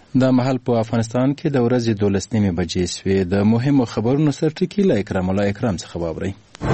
د مهال په افغانستان کې د ورځې 12 بجې شوې. د مهمو خبرونو سرټکی له اکرام الله اکرام څخه واورئ.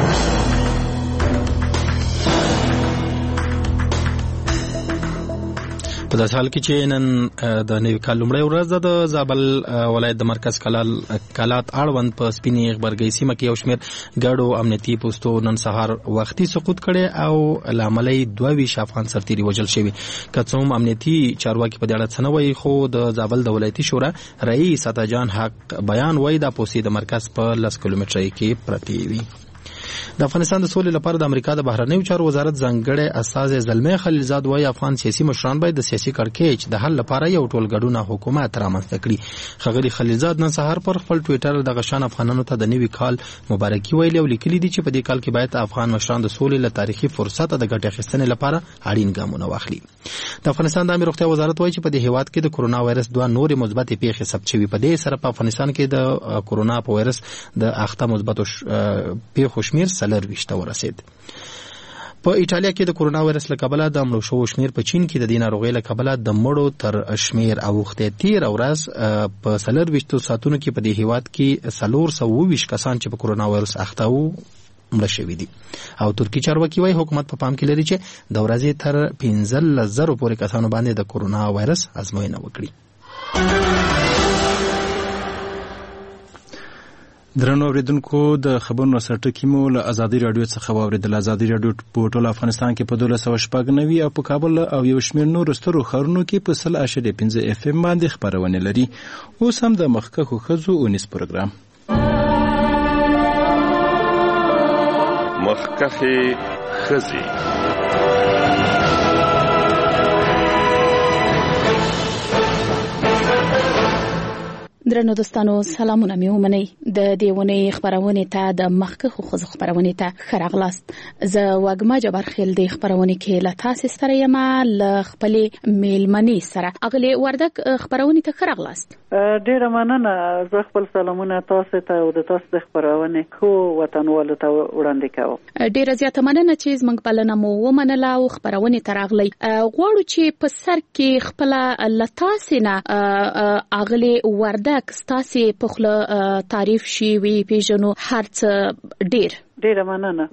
په داسې حال کې چې نن د نوي کال لومړۍ ورځ ده، د زابل ولایت د مرکز کلات اړوند په سپینې غبرګۍ سیمه کې یو شمېر ګډو امنیتي پوستو نن سهار وختي سقوط کړي او له امله یې 22 افغان سرتیري وژل شوي. که څه هم امنیتي چارواکي په دې اړه څه نه وایي، خو د زابل د ولایتي شورا رئیس عطاجان حق بیان وایي دا پوستې د مرکز په 10 کیلومترۍ کې پرتې وي. د افغانستان د سولې لپاره د امریکا د بهرنیو چارو وزارت ځانګړی استازی زلمی خلیلزاد وایي افغان سیاسي مشران باید د سیاسي کړکېچ د حل لپاره یو ټولګډونه حکومت رامنځته کړي. ښاغلي خلیلزاد نن سهار پر خپل ټویټر د غشان افغانانو ته د نوي کال مبارکي ویلي او لیکلي دي چې په دې کال کې باید افغان مشران د سولې له تاریخي فرصت د ګټې اخیستنې لپاره اړین ګامونه واخلي. د افغانستان د عامه روغتیا وزارت وایي چې په دې هیواد کې د کرونا وایرس 2 نورې مثبتې پیښې ثبت شوي. په دې سره په افغانستان کې د کرونا په وایرس د اخته مثبتو پیښو شمیر 24 ته ورسید. په ایټالیا کې د کرونا وایرس له کبله د مړو شوو شمیر په چین کې د دې ناروغۍ له کبله د مړو تر شمیر اوښتی. تیر ورځ په 24 ساعتونو کې په دې هیواد کې 420 کسان چې په کرونا وایرس اخته وو مړه شوي دي. او ترکی چارواکي وایي حکومت په پام کې لري چې د ورځې تر 15,000 پورې کسانو باندې د کرونا وایرس ازموینه وکړي. درنو اوریدونکو، د خبرونو سرټکی مو له ازادي رادیو څخه واوریدل. ازادي رادیو په ټول افغانستان کې په 1290 او په کابل او یو شمېر نورو سترو ښارونو کې په 100.5 FM باندې خبرونه لري. اوس هم د مخکښو ښځو اونیس پروګرام مخکښې ښځې. درنو دوستانو، سلامونه مې ومنئ. د دې ونې خبرونې ته د مخکښو ښځو خبرونې ته ښه راغلاست. زه وږمه جبار خیل د خبرونې کې له تاسې سره یم له خپلې میلمنې سره. اغلې وردک خبرونې ته ښه راغلاست. ډېره مننه. زه خپل سلامونه تاسو ته او د تاسو د خبرونې خو وطنوالو ته وړاندې کوم. ډېره زیاته مننه چې زموږ بلنه مو ومنله او خبرونې ته راغلی. غواړو چې په سر کې خپله له تاسې نه اغلې وردک ستاسې په خوله تعریف شي وي پیژنو هر څه. ډېره مننه.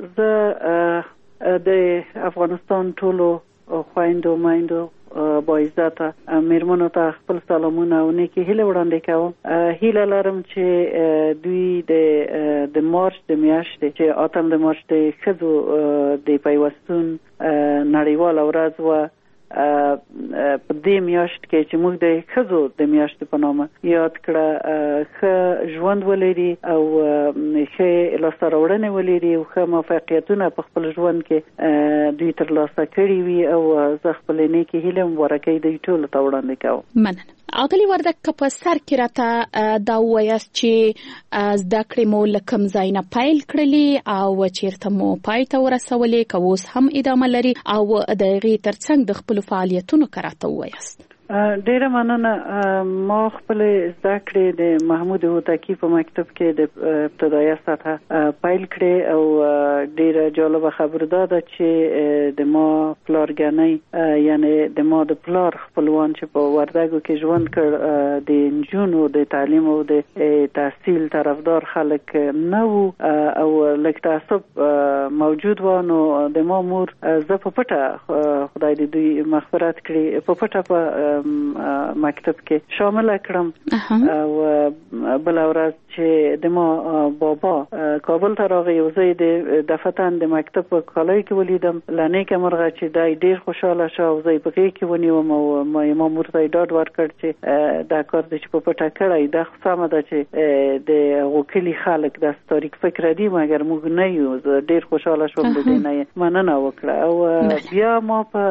زه د افغانستان ټولو خویندو میندو با عزته میرمنو ته خپل سلامونه او نیکی هیله وړاندې کوم. هیله لرم چې دوی د مارچ د میاشتې چې 8 د مارچ د ښځو د پیوستون نړیواله ورځ و په دې میاشت کې چې موږ د ښځو د میاشتې په نامه یاد کړه ښه ژوند ولري او ښه لاسته راوړنې ولري او ښه موفقیتونه په خپل ژوند کې دوی ترلاسه کړي وي او زه خپلې نیکې هیلې مبارکۍ دوی ټولو ته وړاندې کوم. مننه. اغلی وردک که په سر کې راته دا ووایاست چې زده کړې مو له کوم ځای نه پیل کړلې او چیرته مو پای ته ورسولې، که اوس هم ادامه لري او د هغې ترڅنګ د خپلو فعالیتونو که راته ووایاست. ډېره مننه. ما خپل زده کړې د محمود هوتکی په مکتب کې د ابتدایي سطح پیل کړې او ډېره جالبه خبره ده چې د ما پلارګنۍ یعنی د ما د پلار خپلوان چې په وردګو کې ژوند کړ د نجونو د تعلیم او د تحصیل طرفدار خلک نه وو او لږ تعصب موجود و. نو د ما مور زه په پټه خدای دې دوی مغفرت کړي په پټه په مکتب کې شامل کړم او بل ورځ چې د ما بابا کابل ته راغی او زه د دفتن د مکتب په کالای کې ولیدم. لنیکه مرغه چې دای ډیر خوشاله شو او زه په کې ونیوم او ما مور ته ډاډ ورکړ چې دا کار د چې په پټه کړی دا سمه ده چې د وکیل خلک د تاریخ فکر دي مګر موږ نه یو. زه ډیر خوشاله شوم د دې نه مننه وکړه او بیا ما په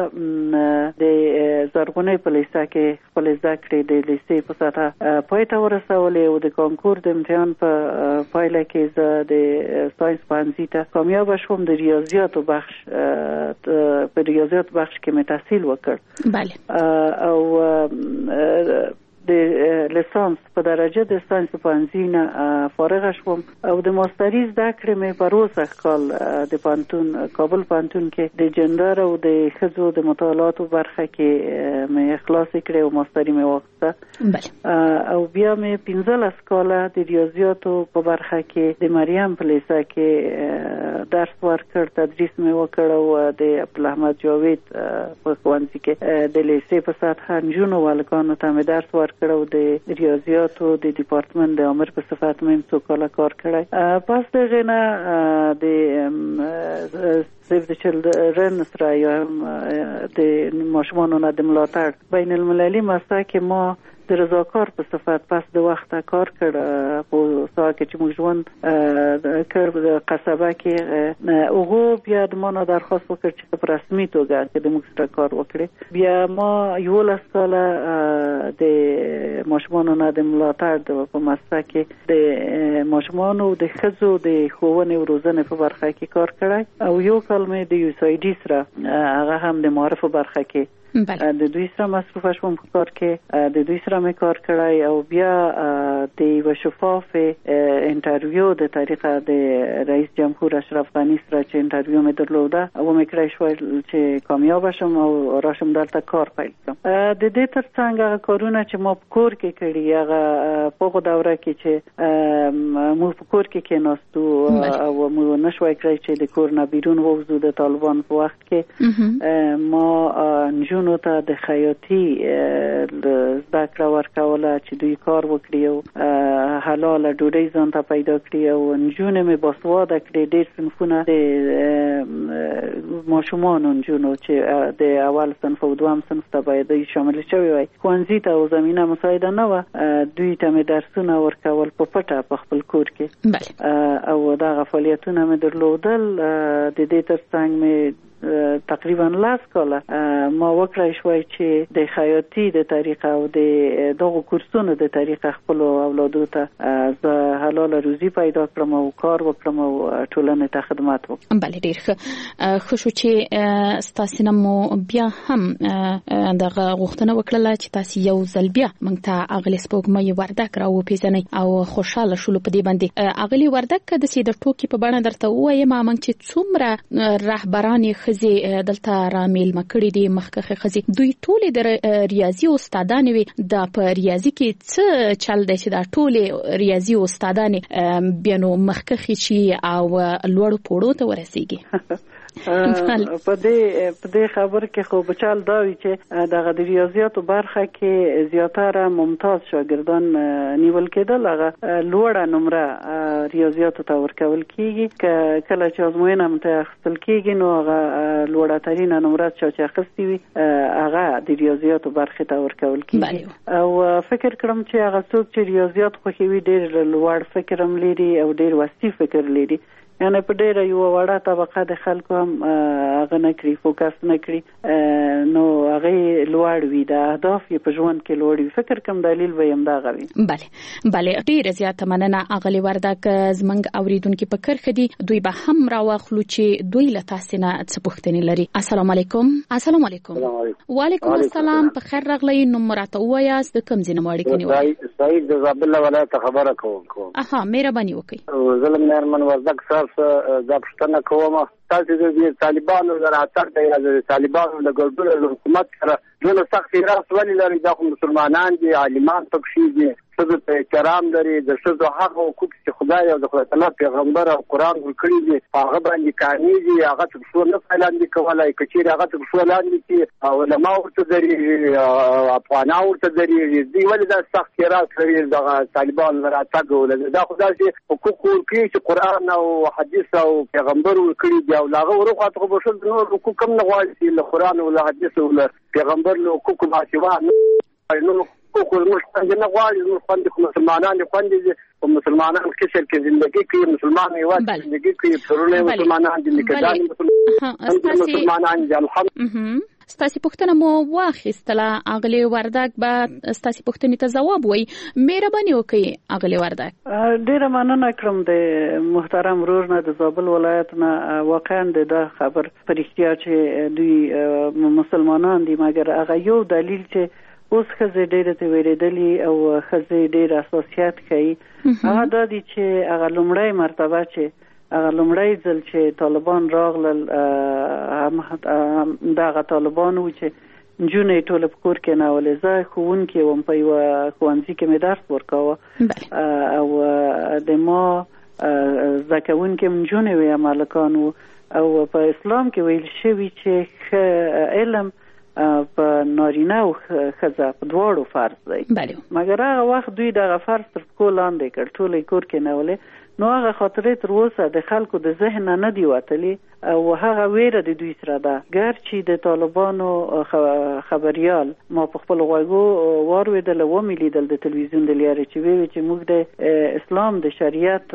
د زرغونې په لیسه کې خپل زده کړې د لیسې په سطح پای ته ورسولې او د کانکور د امتحان په پایله کې زه د ساینس پوهنځي ته کامیاب شوم. د ریاضیاتو بخش په ریاضیاتو بخش کې مې تحصیل وکړ. بله. او د لیسانس په درجه د ساينس پوهنځي نه فارغ شوم او د ماستري زده کړې مې په روسه کال د پانتون کابل پانتون کې د جندر او د ښځو د مطالعاتو برخه کې مې خلاص کړې او ماستري مې واخیسته او بیا مې 15 کاله د ریاضیاتو په برخه کې د مریم په لیسه کې درس ورکړ، تدریس مې وکړ او د عبد احمد جاوید په ښوونځي کې د لیسې په سطح نجونو والکانو ته مې درس ورکړ او د ریاضیاتو د ډپارټمنټ د امر په صفت مې څو کاله کار کړی. پس دغه نه د سیف د چلډرن سره یا د ماشومانو نه د ملاتړ بین المللي مسته کې ما د رضاکار په صفت پس د وخت کار کړ په ساعت کې چې موږ ژوند کړ د قصبه کې اوغو بیا د ما درخواست وکړ چې په رسمي توګه چې د موږ سره کار وکړي. بیا ما 11 کاله د ماشومانو نه د ملاتړ په مسته کې د ماشومانو د ښځو د ښوونې او روزنې په برخه کې کار کړی او یو کال مې د USAID سره هغه هم د معرفت برخه کې د دوی سره مصروف شوم په کار کې د دوی سره مې کار کړی او بیا د یو شفاف انټرویو د طریقه د رئیس جمهور اشرف غنی سره چې انټرویو مې درلوده او مې کړی شو چې کامیاب شم او راشم دلته کار پیل کړم. د دې ترڅنګ هغه کارونه چې ما په کور کې کړي هغه په دوره کې چې موږ په کور کې کېناستو او موږ نشوای کړی چې د کور نه بیرون ووځو د طالبان په وخت کې ما نو ته د خیاطي زده کړه ورکوله چې دوی کار وکړي او حلاله ډوډۍ ځان ته پیدا کړي او نجونې مې باسواده کړي. ډېر صنفونه د ماشومانو نجونو چې د اول صنف او دویم صنف ته باید شامل شوي وای ښوونځي ته او زمینه مساعده نه وه دوی ته مې درسونه ورکول په پټه په خپل کور کې او دغه فعالیتونه مې درلودل. د دې ترڅنګ مې تقریبا 10 کاله ما وکړای شوی چې د خیاطي د طریقه او د دغه کورسونو د طریقه خپل اولادو ته زه حلاله روزي پیدا کړم او کار وکړم او ټولنې ته خدمت وکړم. بله ډیر ښه شو چې ستاسو نمو بیا هم دغه غوښتنه وکړه چې تاسو یو ځل بیا موږ ته اغلی سپوږمۍ وردک راو پیژنئ او خوشاله شول په دې باندې. اغلی وردک د سیده ټوکی په بڼه درته وایم موږ چې څومره رهبران خزي دلته رامل مکړي دي مخکخه خزي دوی ټول د ریاضي استادان وي د په ریاضي کې څه چل دی چې د ټول ریاضي استادان بینو مخکخه شي او لوړ پوړو ته ورسیږي. په دې خبر کې خو بچال دا وی چې دغه د ریاضیاتو برخه کې زیاتره ممتاز شاګردان نیول کېدل هغه لوړه نمره ریاضیاتو ته ورکول کیږي کله چې ازموینه متخصص کیږي نو هغه لوړه ترين نمره چې اخستې وي هغه د ریاضیاتو برخه ته ورکول کیږي او فکر کوم چې هغه څوک چې ریاضیات خوښوي ډېر لوړ فکر هم لري او ډېر وسیع فکر لري یعنی په ډیره یو وړه طبقه د خلکو هم هغه نه کړي فوکس نه کړي نو هغه لوړ وي د اهداف په ژوند کې لوړ وي. فکر کوم دلیل ویم دا غوي. بله ډیره زیاته مننه اغلی وردک زمنګ اوریدونکو په کرخه دي دوی به هم راوخلو چې دوی له تاسو نه څه پوښتنه لري. السلام علیکم. السلام علیکم. وعلیکم السلام. په خیر راغلی. نو مراته وایاست د کوم ځای نه وړي کني؟ سعید د زابل ولایت خبره کوم. مهرباني وکړئ. ظلم نرمن وردک صاحب دا پښتنه کومه تاسو د طالبانو دراتر د طالبانو د ګډوډ حکومت سره دونه سخت راس ولې لري د مسلمانان دي عالمان پکې دي څه ته احترام لري د څه حق او حقوق چې خدای او د خدای تعالی پیغمبر او قران ورکړي دي هغه باندې قانوني دي هغه څه نه فعالان کولای کچې هغه څه فعالان دي او علماء ورته دري افغانان ورته دري دي ولې دا سخت راس لري د طالبان دراتر ولې دا خدای چې حقوق ورکړي چې قران او حدیث او پیغمبر ورکړي دي او هغه ورغه په شل نور حقوق کم نه غواړي له قران او له حدیث او له پیغمبر له حقوق ماشوا نو حقوق المسلمانين غواړي خو مسلمانان خوندې او مسلمانان کې زندگی کوي مسلمان یې زندگی کوي پرونه مسلمانان دي کله مسلمانان دي الحمد. ستاسو پوښتنه مو واخیستله اغلی وردک به ستاسو پوښتنې ته جواب وای مهرباني وکړئ اغلی وردک. ډیره مننه کوم د محترم ورور نه د زابل ولایت نه واقعا د خبر پرېختیا چې دوی مسلمانان دي مګر هغه یو دلیل چې اوس ښځې ډېرې ته ویرېدلي او ښځې ډېر حساسیت کوي. هغه دا دي چې هغه لومړی مرتبه چې هغه لومړی ځل چې طالبان راغلل دغه طالبان و چې نجونې ټوله په کور کې ناولې. زه ښوونکې وم په یوه ښوونځي کې مې درس ورکاوه او د ما زده کوونکې نجونې وې هلکان وو او په اسلام کې ویل شوي چې علم په نارینه او ښځه په دواړو فرض دی. مګر هغه وخت دوی دغه فرض تر پښو لاندې کړ، ټوله یې کور کې ناولې. نو هغه خاطرې تر اوسه د خلکو د ذهن نه دی وتلی او هغه ویره د دوی سره ده. ګرچې د طالبانو خبریال ما په خپل غوږو واورېدل او ومې لیدل د تلویزیون د لارې چې ویل چې موږ د اسلام د شریعت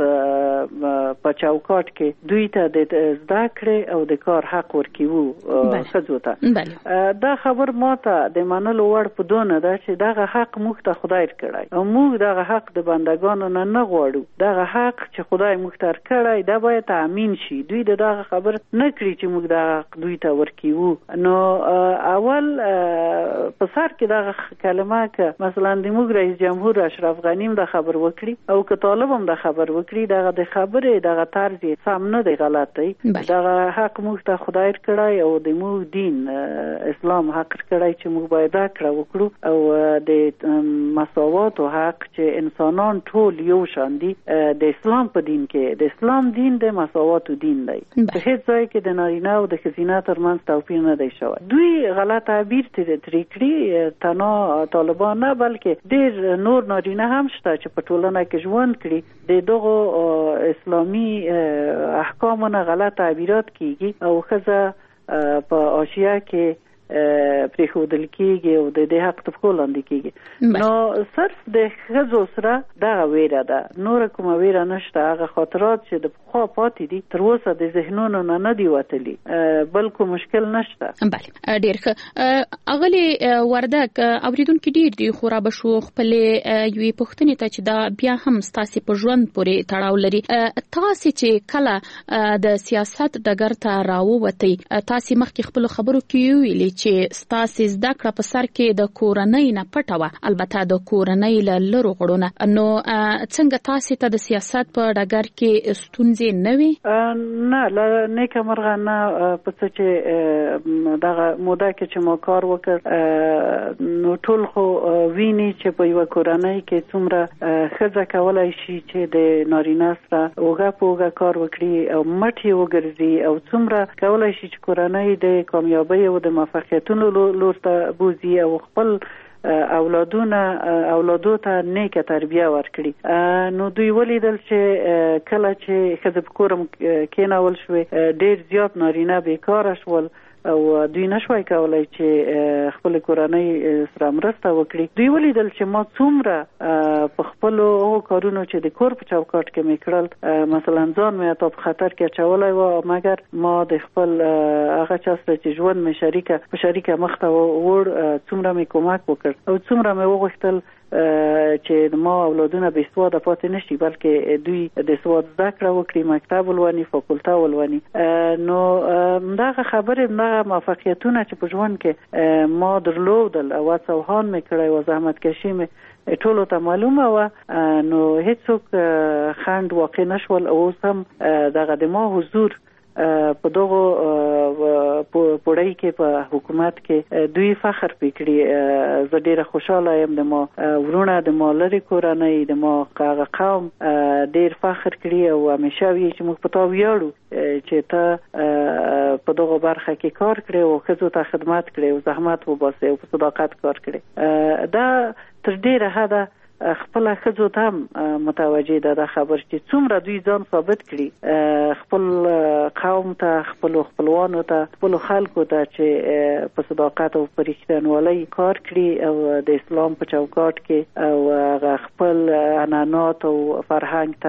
په چوکاټ کې دوی ته د زده کړې او د کار حق ورکوو ښځو ته. دا خبر ما ته د منلو وړ په دونه ده چې دغه حق موږ ته خدای کړی او موږ دغه حق د بندګانو نه غواړو. دغه حق چې خدای موږ ته کړی دا باید تامین شي. دوی دغه خبر نه کړی چې موږ دا دوی ته ورکیو. نو اول په سر کې دا کلمه که مثلا د موږ رئیس جمهور اشرف غنی دا خبر وکړي او که طالب هم دا خبر وکړي دغه د خبرې دغه طرز سم نه دی، غلط دی. دغه حق موږ ته خدای کړی او د موږ دین اسلام حق کړی چې موږ باید دا کړو وکړو او د مساوات او حق چې انسانان ټول یو شان دي. د اسلام په دین کې د اسلام دین د مساوات دین دی. په هیڅ ځای کې د نارینه او د ښځینه ترمنځ توپیر نه دی شوی. دوی غلط تعبیر ترې کړي، تنها طالبان نه بلکې ډېر نور نارینه هم شته چې په ټولنه کې ژوند کړي. د دغو اسلامي احکامو نه غلط تعبیرات کیږي او ښځه په آشیه کې پرېښودل کېږي او د دې حق ته پښو لاندې کېږي. نو صرف د ښځو سره دغه ویره ده، نوره کومه ویره نشته. هغه خاطرات چې د پخوا پاتې دي تر اوسه د ذهنونو نه دي وتلي، بل کوم مشکل نشته. ډېر ښه. اغلې وردک اورېدونکي ډېر دي خو را به شو خپلې یوې پوښتنې ته چې دا بیا هم ستاسې په ژوند پورې تړاو لري. تاسې چې کله د سیاست ډګر ته راووتئ، تاسې مخکې خپلو خبرو کې ویلي چې ستاسې زده کړه په سر کې د کورنۍ نه پټه وه، البته د کورنۍ له لرو غړو نه. نو څنګه تاسې ته د سیاست په ډګر کې ستونزې نه وي؟ نه، له نیکه مرغه نه. په څه چې دغه موده کې چې ما کار وکړ نو ټول خو ویني چې په یوه کورنۍ کې څومره ښځه کولی شي چې د نارینه سره اوږه په اوږه کار وکړي او مټ یې وګرځي او څومره کولی شي چې کورنۍ د کامیابۍ او د موفقیتونو لور ته بوزي او خپل اولادو ته نیکه تربیه ورکړي. نو دوی ولیدل چې کله چې ښځې په کور کېنول شوې ډېر زیات نارینه بیکاره شول او دوی نشوای کولای چې خپل کورنۍ سره مرسته وکړي. دوی ولیدل چې ما څومره په خپل کارونو چې د کور په چوکاټ کې مې کړل، مثلا ځان مې حتی په خطر کې اچولی و، مګر ما د خپل هغه چا سره چې ژوند مې په شریکه مخ ته وړ څومره مې کومک وکړ او څومره مې وغوښتل چې ما اولادونه بې سواده پاتې نشي بلکې دوی د سواد زده کړه وکړي، مکتب ولولي، فاکولته ولولي. نو دغه خبرې دغه موفقیتونه چې په ژوند کې ما درلودل او هڅه مې کړی و، زحمت کشي مې ټولو ته معلومه وه، نو هیڅوک خنډ واقع نشول. او اوس هم دغه د ما حضور په دغه پوړی کې په حکومت کې دوی فخر پکړي. زه ډیره خوشاله یم، د ما ورونه د ما لري کورنۍ د ما قوم ډیر فخر کړي او همیشه وی چې موږ په تا ویاړو چې ته په دغه برخه کې کار کړې او ښځو ته خدمت کړې او زحمت وباسې او په صداقت کار کړې. دا تر ډیره حده خپل ښځو ته هم متوجه ده خبر چې څومره دوی ځان ثابت کړي خپل قوم ته، خپل خپلوانو ته، خپل خلکو ته چې په صداقت او په رښتینولۍ کار کړي او د اسلام په چوکاټ کې او خپل عنعنات او فرهنګ ته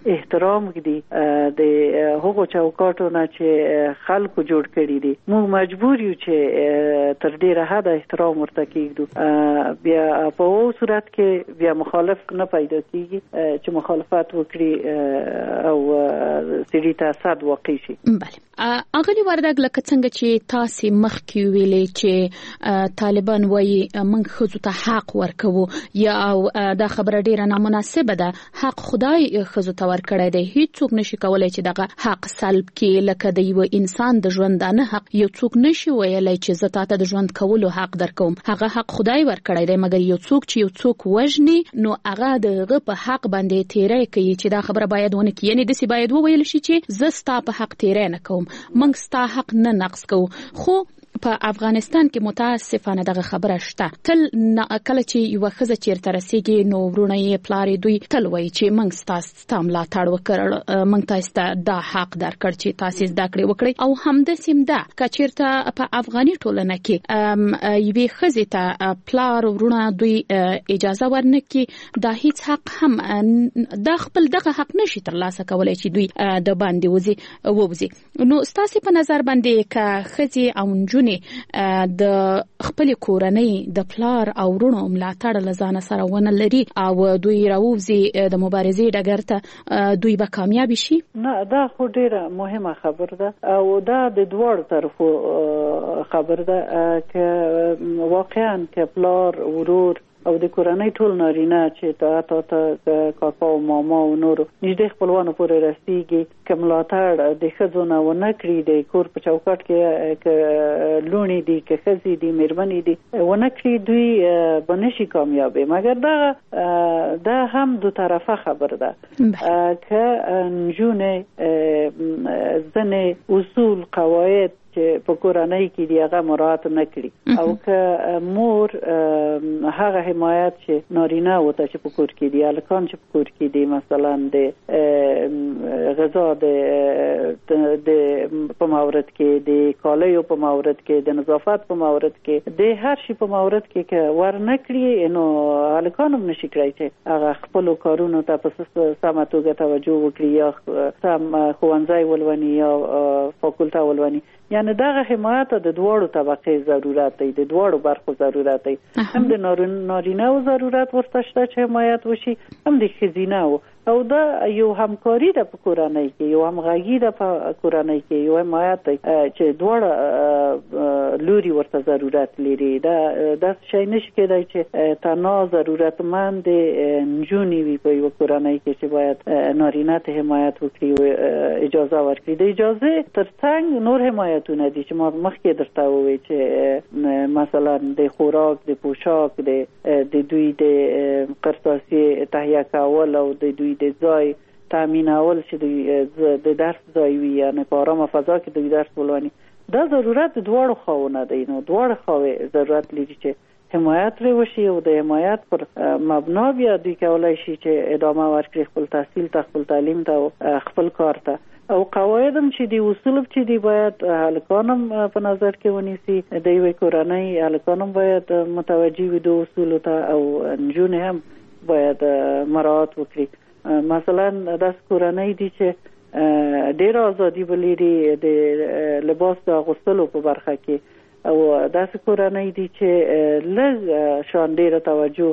احترام دي د هغو چوکاټو نه چې خلکو جوړ کړی دي. موږ مجبور یو چې تر ډیره حد احترام ورته کیږو. بیا په او صورت کې بیا مخالف نه پیدا کیږي چې مخالفت وکړي او سړي ته صد واقع شي. بله اغلی وردګ لکه څنګه چې تاسو مخکې ویلې چې طالبان وایي موږ خزو ته حق ورکوو یا دا خبره ډیره نامناسبه ده. حق خدای خزو ته ورکړی دی، هیڅوک نشي کولای چې دغه حق سلب کړي. لکه د یو انسان د ژوندانه حق یو څوک نشي ویلای چې زه تاسو د ژوند کولو حق درکوم. هغه حق خدای ورکړی دی، مګر یو څوک چې یو څوک وژني نو هغه دغه په حق باندې تیرې کوي چې دا خبره باید ونه کړي. یعنی دسی باید وویل شي چې زه ستا په حق تیرې نه کوم، موږ ستا حق نه نقض کوو. خو په افغانستان کې متاسفانه دغه خبره شته. تل کله چې یو ښځه چیرته رسیږي نو ورونه یې پلارې دوی تل وایي چې موږ ستاسو ملاتړ وکړ، موږ تاسو دا حق درکړ چې تاسو زده کړې وکړئ. او همداسې ده که چیرته په افغاني ټولنه کې یوې ښځې ته پلار ورونه دوی اجازه ورنکړي، دا هیڅ حق هم دا خپل دغه حق نشي ترلاسه کولای چې دوی د باندې ووځي. نو ستاسو په نظر باندې که ښځې او نجونې د خپل کورنۍ د پلار او ورونو ملاتړ لزانه سره ونه لري او دوی راوځي د مبارزې ډګر ته، دوی به کامیاب شي؟ نه، دا خو ډیره مهمه خبره ده او دا د دوړ طرفو خبره ده که واقعا که پلار ورور او د کورنۍ ټول نارینه چې تا کاکا او ماما او نور نږدې خپلوانو پورې رسیږي که ملاتړ د ښځو نه ونه کړي، د کور په چوکاټ کې که لوڼې دي که ښځې دي میرمنې دي ونه کړي، دوی به نشي کامیابې. مګر دا هم دو طرفه خبر ده که نجونې ځنې اصول قواعد چې په کورنۍ کې دی هغه مراعات نه کړي او که مور هغه حمایت چې نارینه وته چې په کور کې دی، الکان چې په کور کې دی، مثلا د غذا د په مورد کې، د کالیو په مورد کې، د نظافت په مورد کې، د هر شي په مورد کې که ور نه کړي نو الکان هم نشي کړی چې هغه خپل کارونو ته په سمه توګه توجه وکړي یا سم ښوونځی ولوني یا فاکولټه ولوني. یعنی دغه حمایت د دوړو طبقې ضرورت دی، د دوړو برخو ضرورت دی، هم د نارینه او ضرورت ورته شته چې حمایت وشي، هم د ښځینه او دا یو همکاری ده په کورنۍ کې، یو همغږي ده په کورنۍ کې، یو حمایت دی چې دوړه لوري ورته ضرورت لري. دا شی نشي کېدای چې تنها ضرورتمند نجونې وي په یو کورنۍ کې چې باید نارینه ته حمایت وکړي او اجازه ورکړي. د اجازه ترڅنګ نور حمایتونه دي چې ما مخکې درته وویل چې مثلا د خوراک، د پوشاک، د دوی د قرطاسي تهیه کول او د دوی د ځای تامینول چې د درس ځای وي، یعنی په آرامه فضا کې دوی درس ولوني. دا ضرورت د دواړو خواونه دی. نو دواړو خواوې ضرورت لري چې حمایت لري وشي او د حمایت پر مبنا بیا دوی کولای شي چې ادامه ورکړي خپل تحصیل ته، خپل تعلیم ته او خپل کار ته. او قواعد هم چې دی اصول چې دی باید هلکانم په نظر کې ونیسي، د یوې کورنۍ هلکانم باید متوجه وي د اصولو ته او نجونې هم باید مراعات وکړي. مثلا داس کورنۍ دي چې ډېر ازادي ولري د لباس د اغوستلو په برخه کې او داس کورنۍ دي چې لږ شان ډېر توجه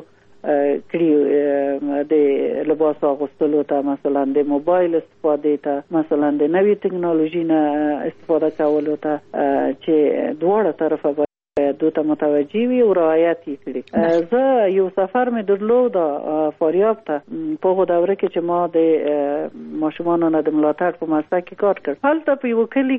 کړي د لباس اغوستلو ته، مثلا د موبایل استفاده ته، مثلا د نوې ټکنالوژي نه استفاده کولو ته، چې دواړه طرفه باید دوی ته متوجه وي او رعایت یې کړي. زه یو سفر مې درلود فاریاب ته په هغه دوره کې چې ما د ماشومانو نه د ملاتړ په مرسته کې کار کړ. هلته په یو کلي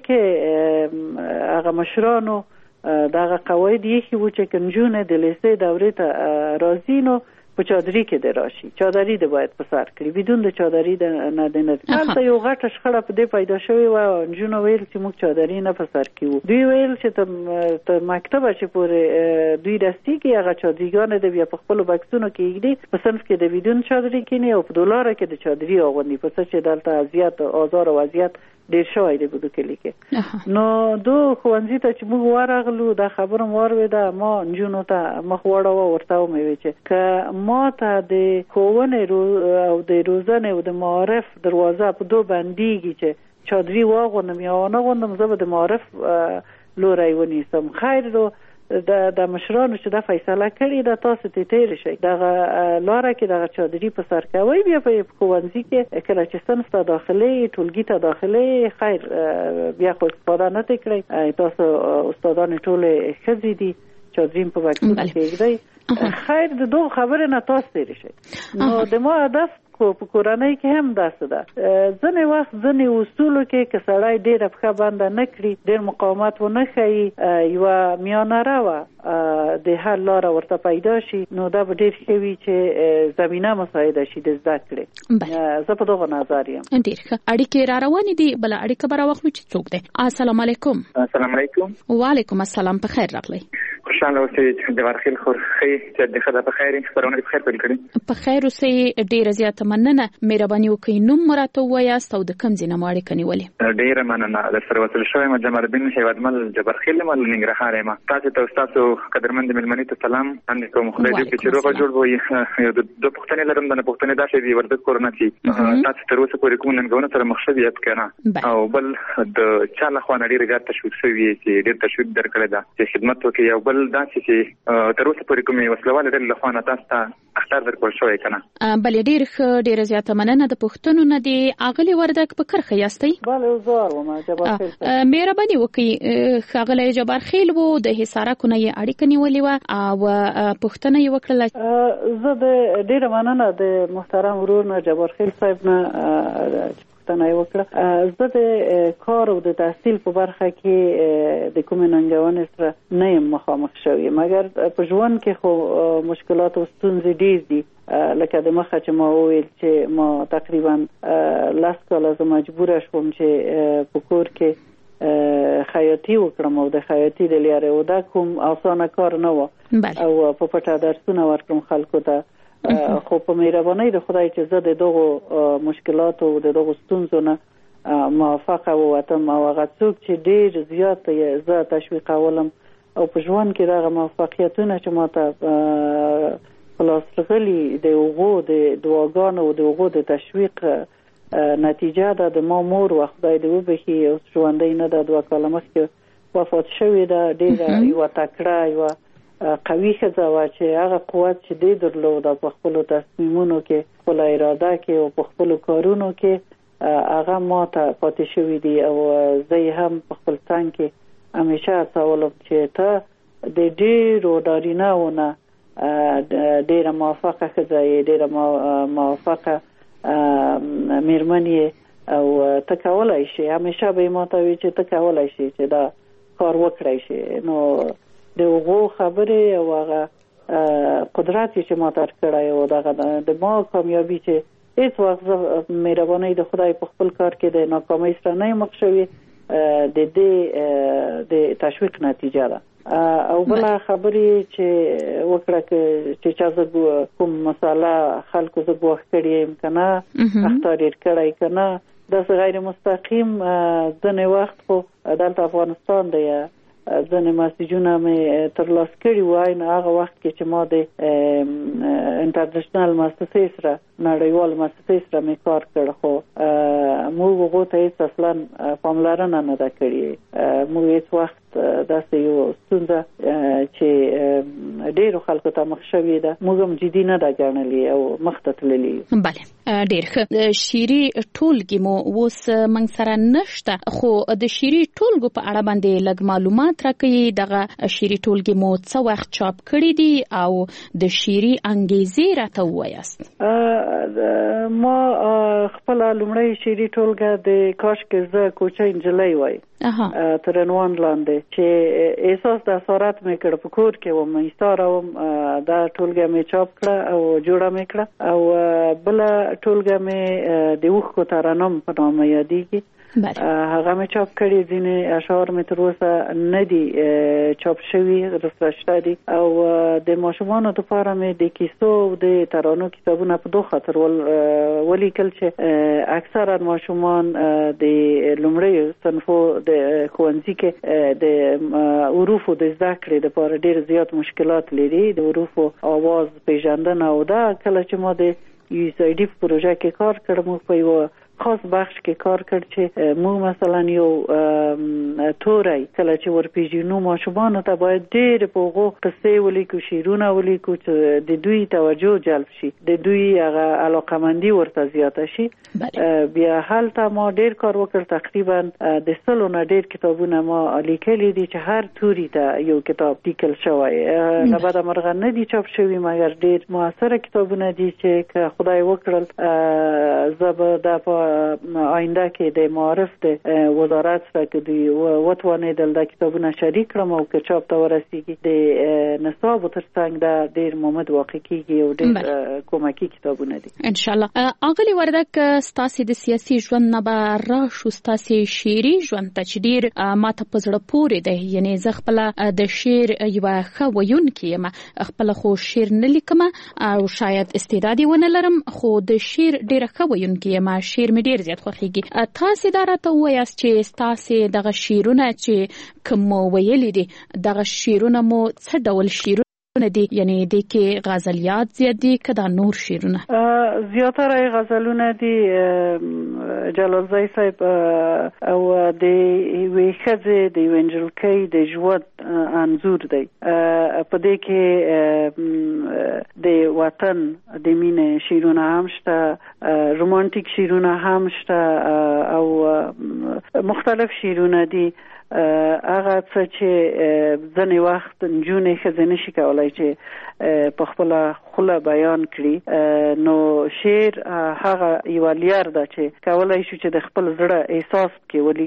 کې هغه مشرانو دغه قواعد یې خو چې نجونې د لیسې دورې ته راځي نو په چادري کې د راشي، چادري د باید په سر کړي، بدون د چادري د نه د نه. هلته یو غټه شخړه په دې پیدا شوې و، نجونو ویل چې موږ چادري نه په سر کړو. دوی ویل چې ته مکتب چې پورې دوی رسیږي هغه چادريګان د بیا په خپل بکسونو کې یګدي، په صنف کې د بدون چادري کېنی او په دولار کې د چادري اغوندي، په څه چې دلته اذیت، آزار او اذیت ډیر شوی دی په کلی کې. نو دو ښوونځي ته چې موږ ورغلو دا خبره واورېده، ما نجونو ته مخ وړوه، ورته مې وی چې که ما ته د ښوونې او د روزنې او د معارف دروازه په دو بندیږي چې چادري واغوندم یا ونه غوندم، زه به د معارف لوری ونیسم. خیر رو د مشرانو چې دا فیصله کړې ده، تاسو ته تیر شئ دغه لاره کې دغه چادري په سر کوي، بیا په ښوونځي کې کله چې صنف ته داخلي ټولګي ته داخلي خیر بیا خو استفاده نه کړئ، تاسو استادان ټول ښځې دي، چادري په وکړه کېږي. خیر د دوه خبره نه تاسو تیر شئ. نو د ما هدف په کورنۍ کې هم داسې ده، ځنې وخت ځنې اصولو کې که سړی ډېره پښه بنده نه کړي، ډېر مقاومت ونه ښیي، یوه میانه روه د حل لاره ورته پیدا شي، نو دا به ډېر ښه وي چې زمینه مساعده شي د زده کړې. زه په دغه نظر یم. ډېر ښه. اړیکې را روانې دي، بله اړیکه به راواخلو چې څوک دی. السلام علیکم. السلام علیکم. وعلیکم السلام. په خیر راغلی. خوشحاله اوسئ چې د ورخیل خورخي چې د خدای په خیر خبرونه په خیر پیل کړي. په خیر اوسئ. ډیره زیاته مننه. مهرباني وکړئ نوم مراته ووایاست او د کوم ځای نه مو اړیکه نیولې؟ ډیره مننه. درسره وصل شوی یم. جمال الدین هیوادمل جبرخیل یم، ننګرهار یم. تاسو ته تاسو قدرمن مېلمنې ته سلام باندې کوم. خدای دې چې روغ جوړ وي. د پښتنې لرم د پښتنې داسې دی ورته کورونه چې تاسو تر اوسه پورې کوم ننګونه سره مخ شوی یاد کنه، او بل د چا له خوا ډیره زیات تشویق شوی چې ډیر تشویق درکړی دا چې خدمت وکړي، او بل داسې چې تر اوسه پورې کومې وسلواله ډېر له خوا نه تاسو ته اختیار درکول شوی کنه. بلې ډېر ښه. ډېره زیاته مننه. د پښتنو نه دی اغلی وردک په کرخه یاستئ؟ بله زار وم جبارخیل. مهرباني وکړئ ښاغلی جبارخیل وو د حصارک نه یې اړیکه نیولې وه او پوښتنه یې وکړله. زه د ډېره مننه د محترم ورور نه جبارخیل صاحب نه پوښتنه یې وکړه. زه د کار او د تحصیل په برخه کې د کومې ننګونې سره نه یم مخامخ شوی، مګر په ژوند کې خو مشکلات او ستونزې ډېر دي. لکه د مخه چې ما وویل چې ما تقریبا 10 کاله زه مجبوره شوم چې په کور کې خیاطي وکړم، او د خیاطي د لارې او دا کوم اسانه کار نه و، او په پټه درسونه ورکړم خلکو ته. خو په مهربانۍ د خدای چې زه د دغو مشکلاتو او د دغو ستونزو نه موفقه ووتم، او هغه څوک چې ډېر زیات زه تشویقولم او په ژوند کې دغه موفقیتونه چې ما ته خلاص غلي د هغو د دعاګانو او د هغو د تشویق نتیجه ده. د ما مور و خدای دې وبخي، او ژوندۍ نه ده، 2 کاله مخکې وفات شوې ده. ډېره یوه تکړه یوه قوي ښځه وه چې هغه قوت چې دې درلود په خپلو تصمیمونو کې، خپله اراده کې او په خپلو کارونو کې هغه ما ته پاتې شوي دي. او زه یې هم په خپل څنګ کې همیشه هڅولم چې ته د ډېرو نارینه‌و نه ډیره موافقه ښځه یې، ډیره موافقه میرمن یې، او ته کولی شي. همیشه به یې ما ته وي چې ته کولی شي چې دا کار وکړی شي. نو د هغو خبرې او هغه قدرت چې ما ته ورکړی او دغه د ما کامیابي چې هېڅ وخت زه مهربانۍ د خدای په خپل کار کې د ناکامۍ سره نه یم مخ شوې، د دې د تشویق نتیجه ده. او بله خبرې چې وکړه چې چا زه کوم مساله خلکو زه ګواښ کړی یم که نه، اخطار یې کړی که نه، داسې غیر مستقیم ځینې وخت خو دلته افغانستان دی ځینې مسیجونه مې ترلاسه کړي وای، نو هغه وخت کې چې ما د انټرنیشنل مؤسسې سره، نړیوال مؤسسې سره مې کار کړ، خو موږ هغو ته هېڅ اصلا پاملرنه نه ده کړې. موږ هېڅ وخت داسې یو ستونزه چې ډېرو خلکو ته مخ شوې ده موږ هم جدي نه ده ګڼلې او مخ ته تللي. بله ډېر ښه. شعري ټولګې مو اوس موږ سره نشته، خو د شعري ټولګو په اړه باندې لږ معلومات راکړئ. دغه شعري ټولګې مو څه وخت چاپ کړي دي او د شعري انګیزې راته ووایاست؟ ما خپله لومړی شعري ټولګه د کاشکې زه کوچه نجلۍ وای تر عنوان لاندې چې احساس د اسارت مې کړ، په کور کې وم ایستاره وم، دا ټولګه مې چاپ کړه او جوړه مې کړه. او بله ټولګه مې د اوښکو ترنم په نامه یادېږي، هغه مې چاپ کړي، ځینې اشعار مې تر اوسه نه دي چاپ شوي، رسته دي. او د ماشومانو لپاره مې د کیسو او د ترانو کتابونه په دوه خاطر ولیکل چې اکثرا ماشومان د لومړی صنفو د ښوونځي کې د حروفو د زده کړې لپاره ډېر زیات مشکلات لري، د حروفو आवाज پیژندنه. او دا کله چې ما د USAID پروژه کې کار کړم په یو خاص بخش کې کار کړ چې موږ مثلا یو توري کله چې ورپېژنو ماشومان ته باید ډېر په هغو قصې ولیکو، شعرونه ولیکو چې د دوی توجه جلب شي، د دوی هغه علاقمندي ورته زیاته شي. بیا هلته ما ډېر کار وکړ، تقریبا د 100 نه ډېر کتابونه ما لیکلي دي چې هر توري ته یو کتاب لیکل شوی. بعد مرغه نه دي چاپ شوي، مګر ډېر موثر کتابونه دي چې خدای وکړل زبر د آینده کې د معارف د وزارت سره کې دی وتوانېدل د کتابونه شریک کړم او که چاپ ته ورسیږي د نصاب ترڅنګ دا ډېر مهمه واقع کیږي او ډېر کومکی کتابونه دي ان شاء الله. اغلی وردک ستاسو د سیاسي ژوند نه به راشو ستاسو شعري ژوند ته چې ډېر ماته په زړه پورې دی. یعنی زه خپل د شعر یو ښه ویونکې یم، خپل خو شعر نه لیکم او شاید استعداد ونه لرم، خو د شعر ډېر ښه ویونکې یم، شعر مې ډېر زیات خوښیږي. تاسو دا راته وایاست چې تاسو دغه شعرونه چې کوم ویلي دي دغه شعرونه مو څه ډول شعرونه دي؟ یعنی د کې غزلیات زیات دي کدا نور شعرونه؟ زیاتره غزلونه دي جلالزای صاحب او د ویخزه د وینجلکی د ژوند انزور دی. په دې کې د وطن د مینې شعرونه هم شته، رومانتیک شعرونه هم شته او مختلف شعرونه دي. هغه څه چې ځنې وخت نجونې ښځې نشي کولای چې په خپل خوله بیان کړي، نو شعر هغه یو لار ده چې کولای شو چې د خپل زړه احساس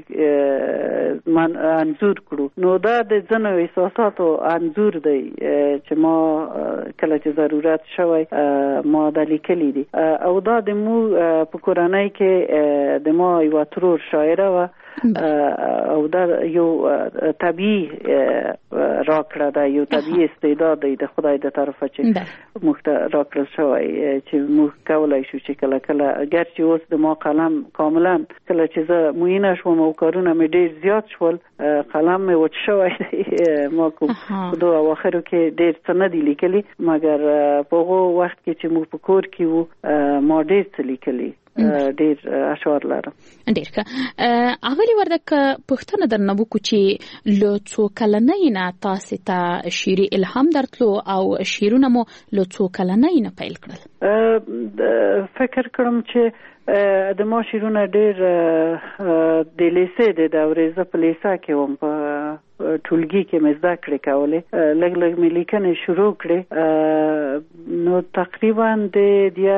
کې انځور کړو. نو دا د ځنو احساساتو انځور دی چې ما کله چې ضرورت شوی ما د لیکلي دي. او دا د مو په کورنۍ کې د ما یو ترور شاعره و او دا یو طبیعي راکړه ده، یو طبیعي استعداد دی د خدای د طرفه چې موږ ته راکړل شوی چې موږ کولای شو چې کله کله اگر چې اوس د ما قلم کاملا کله چې زه موینه شوم او کارونه مې ډېر زیات شول، قلم مې وچ شوی دی. ما کوم دوه اواخرو کې ډېر څه نه دي لیکلي، مګر په هغو وخت کې چې موږ په کور کې وو ما ډېر څه لیکلي، ډېر اشعار لرم. ډېر ښه. اغلی وردک پښتنه درنه وکړو چې له څو کلنۍ نه تاسو ته شعري الهام درتلو او شعرونه مو له څو کلنۍ نه پیل کړل؟ فکر کوم چې د ما شعرونه ډېر د لیسې د دورې زه په لیسه کې وم، په ټولګي کې مې زده کړې کولې، لږ لږ مې لیکنې شروع کړې. نو تقریبا د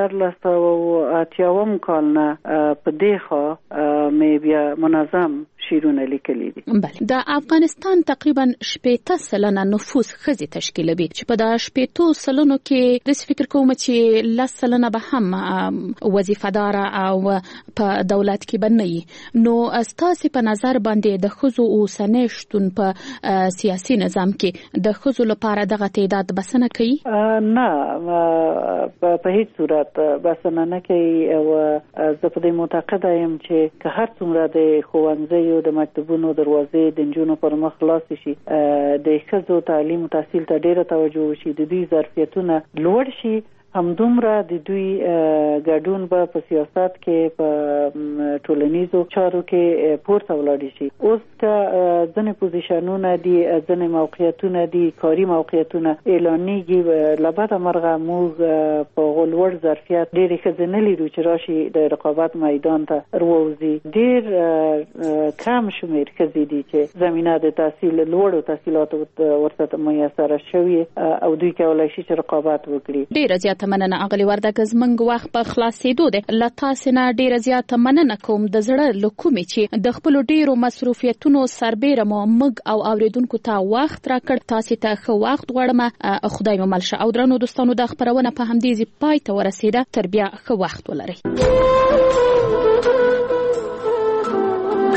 1980 کال نه په دې خوا مې بیا منظم شعرونه لیکلي دي. بله، د افغانستان تقریبا 80% نفوس ښځې تشکیلوي، چې په دا 80% کې د فکر کوم چې 10% به هم وظیفه‌دار او په دولت کې بنئ. نو ستاسو په نظر باندې د ښځو اوسنۍ شتون په سیاسي نظام کې د ښځو لپاره دغه تعداد بسنه کوي؟ نه، په هیڅ صورت بسنه نه کوي. او زه په دې معتقده یم چې که هر څومره د ښوونځیو د مکتبونو دروازې د نجونو پر مخ خلاص شي، د ښځو تعلیم او تحصیل ته ډیره توجه وشي، د دوی ظرفیتونه لوړ شي، همدومره د دوی ګډون به په سیاست کې په ټولنیزو چارو کې پورته ولاړ شي. اوس که ځینې پوزیشنونه دي، ځینې موقعیتونه دي، کاري موقعیتونه اعلانېږي، له بده مرغه موږ په لوړ ظرفیت ډېرې ښځې نه لرو چې راشي د رقابت میدان ته راووځي. ډېر کم شمېر ښځې دي چې زمینه د تحصیل لوړو تحصیلاتو ورته میسره شوي او دوی کولای شي چې رقابت وکړي. ډېره زیاته مننه اغلی وردک، زموږ وخت په خلاصېدو دی. له تاسو نه ډېره زیاته مننه کوم د زړه له کومې چې د خپلو ډېرو مصروفیتونو سربیره مو موږ او اوریدونکو ته وخت راکړ. تاسو ته ښه وخت غواړم، خدای مو مل شه. او درنو دوستانو، د خبرونه په همدې ځای پای ته ورسېده. تر بیا ښه وخت ولرئ.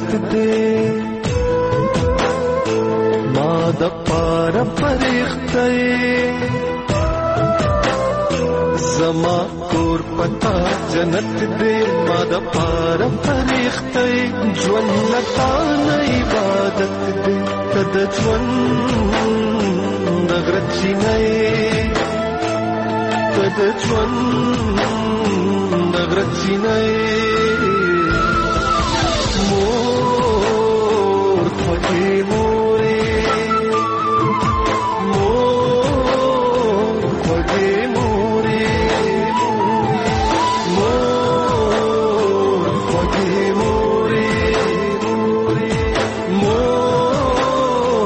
دې ما د پاره فرښتې زما کور پتا جنت دې ما د پاره فرښتې ژوند لتا نه عبادت دې تد ژوند دغرچې نه تد ژوند دغرچې نه